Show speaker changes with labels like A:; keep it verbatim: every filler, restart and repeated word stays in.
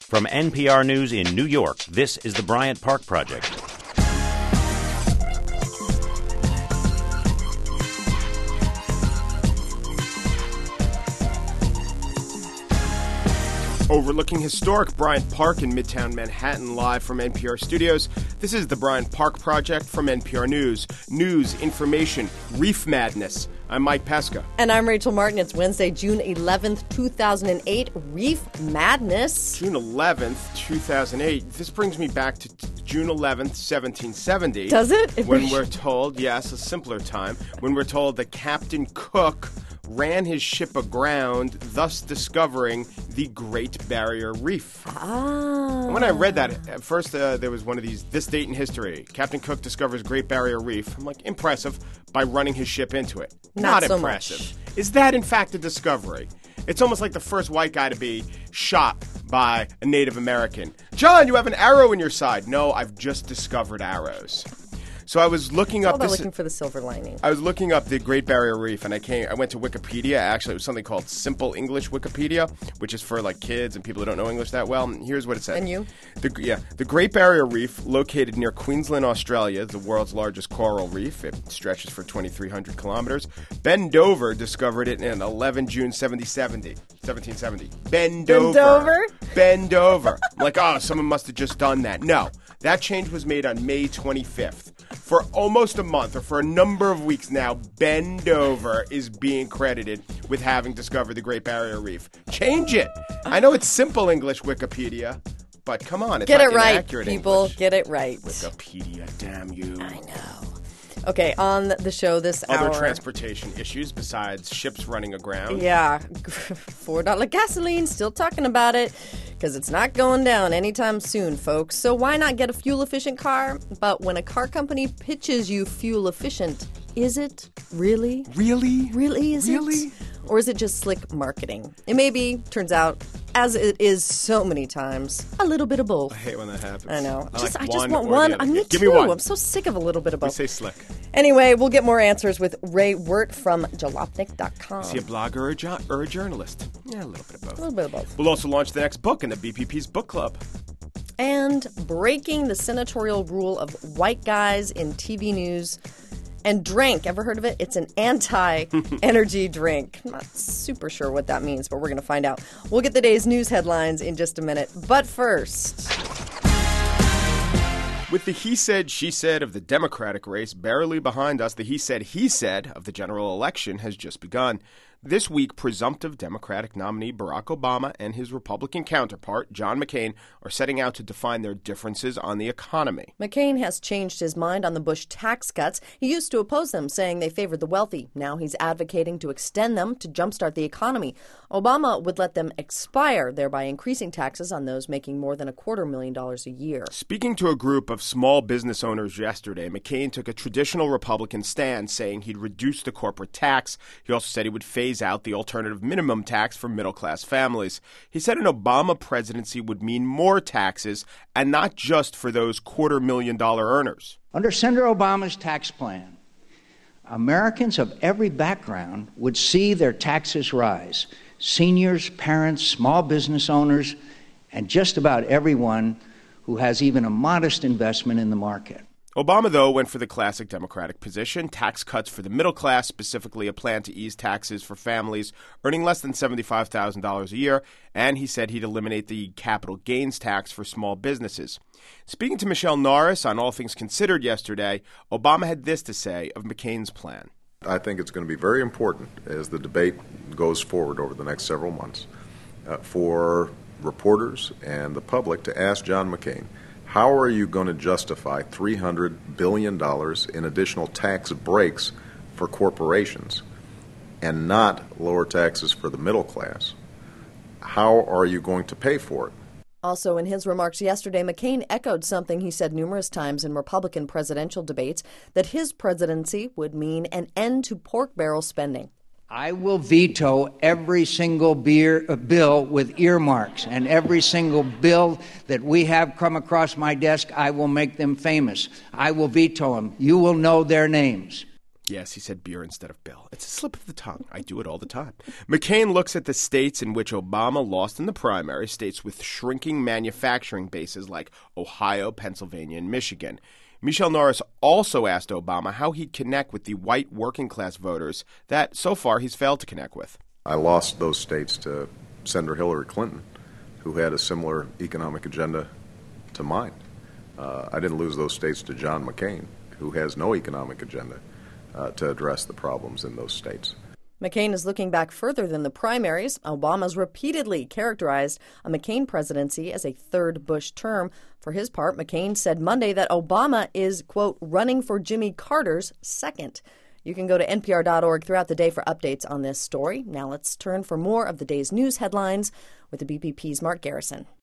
A: From N P R News in New York, this is the Bryant Park Project.
B: Overlooking historic Bryant Park in Midtown Manhattan, live from N P R studios, this is the Bryant Park Project from N P R News. News, information, reef madness. I'm Mike Pesca.
C: And I'm Rachel Martin. It's Wednesday, June eleventh, two thousand eight. Reef madness.
B: June eleventh, two thousand eight. This brings me back to t- June eleventh, seventeen seventy.
C: Does it? it
B: when we're told, yes, a simpler time, when we're told that Captain Cook ran his ship aground, thus discovering the Great Barrier Reef.
C: Ah.
B: When I read that, at first uh, there was one of these, this date in history, Captain Cook discovers Great Barrier Reef. I'm like, impressive, by running his ship into it.
C: Not,
B: Not
C: so
B: impressive.
C: Much.
B: Is that, in fact, a discovery? It's almost like the first white guy to be shot by a Native American. John, you have an arrow in your side. No, I've just discovered arrows. So I was looking
C: It's
B: up
C: all about
B: this.
C: looking for the silver lining.
B: I was looking up the Great Barrier Reef, and I came. I went to Wikipedia. Actually, it was something called Simple English Wikipedia, which is for like kids and people who don't know English that well. And here's what it said.
C: And you?
B: The, yeah, the Great Barrier Reef, located near Queensland, Australia, is the world's largest coral reef. It stretches for twenty-three hundred kilometers. Ben Dover discovered it in eleven June seventeen seventy. seventeen seventy. Ben Dover.
C: Ben Dover?
B: Ben Dover. I'm like, oh, someone must have just done that. No, that change was made on May twenty-fifth. For almost a month, or for a number of weeks now, Ben Dover is being credited with having discovered the Great Barrier Reef. Change it. I know it's simple English Wikipedia, but come on, it's
C: Get
B: not
C: it right,
B: inaccurate
C: people.
B: English.
C: Get it right.
B: Wikipedia, damn you.
C: I know. Okay, on the show this
B: Other
C: hour.
B: transportation issues besides ships running aground.
C: Yeah, four dollar gasoline, still talking about it, because it's not going down anytime soon, folks. So why not get a fuel-efficient car? But when a car company pitches you fuel-efficient, is it really?
B: Really?
C: Really, is
B: Really?
C: it? Or is it just slick marketing? It may be, turns out, as it is so many times, a little bit of both.
B: I hate when that happens.
C: I know.
B: I,
C: just,
B: like
C: I just
B: one
C: want
B: or
C: one.
B: the other.
C: I me
B: Give
C: too.
B: me one.
C: I'm so sick of a little bit of
B: We
C: both.
B: say slick.
C: Anyway, we'll get more answers with Ray Wirt from jalopnik dot com.
B: Is he a blogger or a, jo- or a journalist? Yeah, a little bit of both.
C: A little bit of both.
B: We'll also launch the next book in the B P P's book club.
C: And breaking the senatorial rule of white guys in T V news. And Drink, ever heard of it? It's an anti-energy drink. I'm not super sure what that means, but we're going to find out. We'll get the day's news headlines in just a minute. But first...
B: With the he said, she said of the Democratic race barely behind us, the he said, he said of the general election has just begun. This week, presumptive Democratic nominee Barack Obama and his Republican counterpart, John McCain, are setting out to define their differences on the economy.
C: McCain has changed his mind on the Bush tax cuts. He used to oppose them, saying they favored the wealthy. Now he's advocating to extend them to jumpstart the economy. Obama would let them expire, thereby increasing taxes on those making more than a quarter million dollars a year.
B: Speaking to a group of small business owners yesterday, McCain took a traditional Republican stand, saying he'd reduce the corporate tax. He also said he would phase out the alternative minimum tax for middle-class families. He said an Obama presidency would mean more taxes, and not just for those quarter-million-dollar earners.
D: Under Senator Obama's tax plan, Americans of every background would see their taxes rise. Seniors, parents, small business owners, and just about everyone who has even a modest investment in the market.
B: Obama, though, went for the classic Democratic position, tax cuts for the middle class, specifically a plan to ease taxes for families earning less than seventy-five thousand dollars a year, and he said he'd eliminate the capital gains tax for small businesses. Speaking to Michelle Norris on All Things Considered yesterday, Obama had this to say of McCain's plan.
E: I think it's going to be very important as the debate goes forward over the next several months uh, for reporters and the public to ask John McCain, how are you going to justify three hundred billion dollars in additional tax breaks for corporations and not lower taxes for the middle class? How are you going to pay for it?
C: Also, in his remarks yesterday, McCain echoed something he said numerous times in Republican presidential debates, that his presidency would mean an end to pork barrel spending.
D: I will veto every single beer, uh, bill with earmarks, and every single bill that we have come across my desk, I will make them famous. I will veto them. You will know their names.
B: Yes, he said beer instead of Bill. It's a slip of the tongue. I do it all the time. McCain looks at the states in which Obama lost in the primary, states with shrinking manufacturing bases like Ohio, Pennsylvania, and Michigan. Michelle Norris also asked Obama how he'd connect with the white working-class voters that, so far, he's failed to connect with.
E: I lost those states to Senator Hillary Clinton, who had a similar economic agenda to mine. Uh, I didn't lose those states to John McCain, who has no economic agenda uh, to address the problems in those states.
C: McCain is looking back further than the primaries. Obama's repeatedly characterized a McCain presidency as a third Bush term. For his part, McCain said Monday that Obama is, quote, running for Jimmy Carter's second. You can go to N P R dot org throughout the day for updates on this story. Now let's turn for more of the day's news headlines with the B P P's Mark Garrison.